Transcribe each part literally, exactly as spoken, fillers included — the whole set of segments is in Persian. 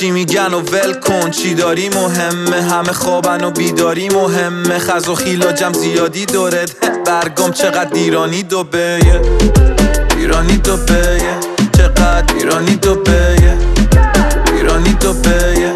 چی میگن و ول کن، چی داری مهمه، همه خوابن و بیداری مهمه، خز و خیلاجم زیادی دورت، برگام چقدر ایرانی دوبه، ایرانی دوبه، چقدر ایرانی دوبه، ایرانی دوبه.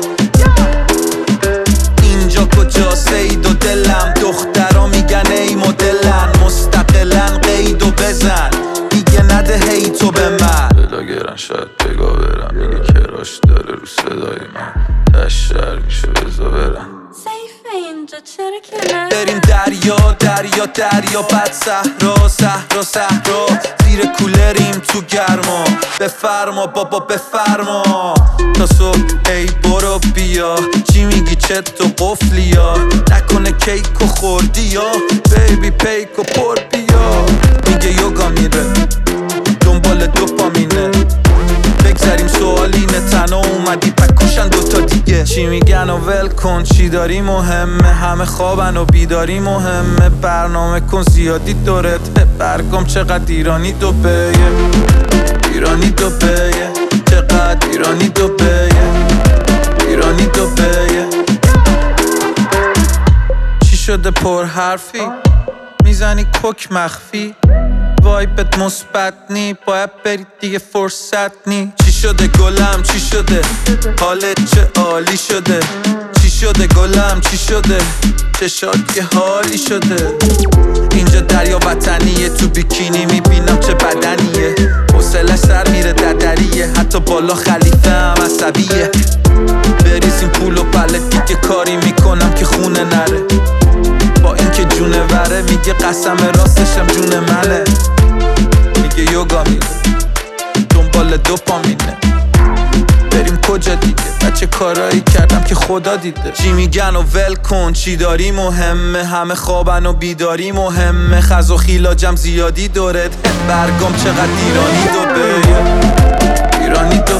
اینجا کجاست ای دو دلم، دخترا میگن ای مدلن، مستقلن قید و بزن، دیگه نده هی تو به من. دلا گرن شاید بگا برم، میگه کراش داره رو صدای من، تشتر میشه بزا برم. سیفه اینجا چرا که نه؟ بریم دریا دریا دریا، بعد صحرا صحرا صحرا، زیر کولریم تو گرما، بفرما بابا بفرما تا صبح. ای برو بیا، چی میگی چت و قفلی یا نکنه کیک و خوردی یا بیبی پیک و پر بیا. میگه یوگا میره دنبال دوپامینه، بگذاریم سوالینه، تنها اومدی پکوشن دوتا دیگه. چی میگن و ول کن، چی داری مهمه، همه خوابن و بیداری مهمه، برنامه کن زیادی دورت، برگام چقدر ایرانی دوبه، ایرانی دوبه، چقدر ایرانی دوبه، ایرانی دوبه. چی شده پر حرفی، میزنی کوک مخفی، وایبت مثبت نی، باید بری دیگه فرصت نی. چی شده گلم چی شده، حالت چه عالی شده، چی شده گلم چی شده، چشات یه حالی شده. اینجا دریا وطنیه، تو بیکینی میبینم چه بدنیه، حوصله سر میره ددریه، حتی بالا خلیفه هم عصبیه. بریزیم پول و پله دیگه کاری میکنم که خونه نره، با اینکه جونه وره میگه قسم راستشم جون منه. میگه یوگا میره دنبال دوپامینه، بریم کجا دیگه، بچه کارایی کردم که خدا دیده. چی میگن و ول کن، چی داری مهمه، همه خوابن و بیداری مهمه، خز و خیلاجم زیادی دورت، برگام چقدر ایرانی دوبه، ایرانی دوبه.